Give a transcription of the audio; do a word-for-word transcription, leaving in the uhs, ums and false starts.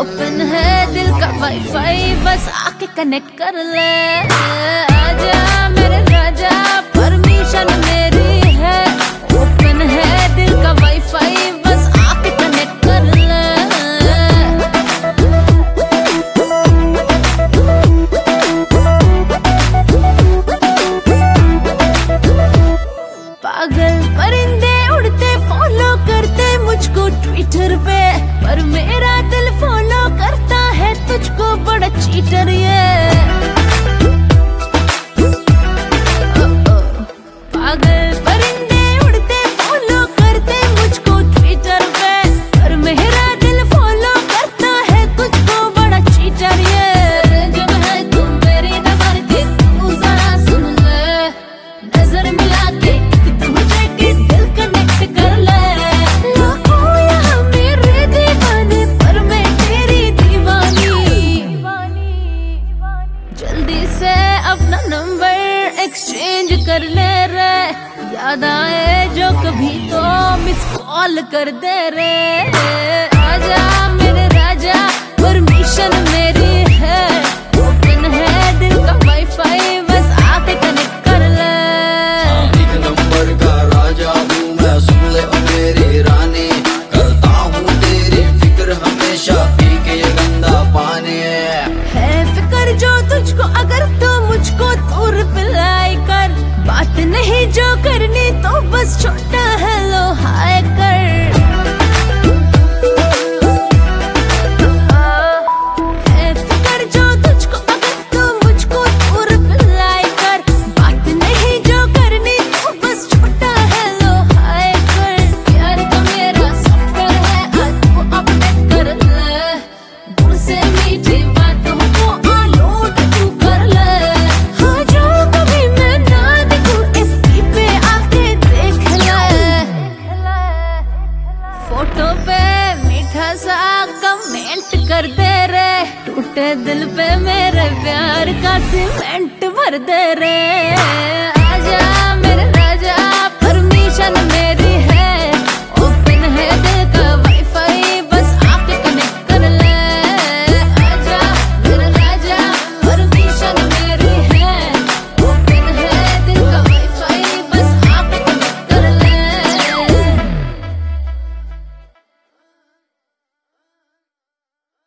Open है दिल का वाईफाई, बस आके कनेक्ट कर ले। आजा मेरे राजा, परमिशन मेरी है। ओपन है दिल का वाईफाई, बस आके कनेक्ट कर ले। पागल परिंदे उड़ते फॉलो करते मुझको ट्विटर पे, पर मेरा दिल फॉलो करता है तुझको, बड़ा चीटर ये। पागल परिंदे उड़ते फॉलो करते मुझको ट्विटर पे, पर मेरा दिल फॉलो करता है तुझको, बड़ा चीटर ये। जब है तू मेरी नजर के, तू जरा सुन ले, नजर मिला के मुझे के दिल कनेक्ट कर ले। लाखों यहाँ मेरे दीवाने, पर मैं तेरी दीवानी। जल्दी से अपना नंबर एक्सचेंज कर ले रे, याद आए जो कभी तो मिस कॉल कर दे रे। आजा मेरे राजा, परमिशन मेरी है। ओपन है दिल का वाईफाई, बस आके कनेक्ट कर ले। एक नंबर का राजा हूँ मैं, सुन ले ओ मेरी रानी, करता हूँ तेरी फिक्र हमेशा, पी के ये गंदा पानी। है फिक्र जो तुझको, अगर तो मुझको तू रिप्लाई कर। बात नहीं जो करनी तो बस छोटा हेलो हाय कर। है फिक्र जो तुझको, अगर तो मुझको तू रिप्लाई कर। बात नहीं जो करनी तो बस छोटा हेलो हाय कर। प्यार का मेरा सॉफ्टवेयर है, आज तू अपडेट कर ले। दूर से मीठी बातों को आलोट तू कर ले। हाँ जो कभी मैं ना देखूं, एफबी पे आके देख ले। फोटो पे मीठा सा कमेंट कर दे रे, टूटे दिल पे मेरे प्यार का सीमेंट भर दे रे।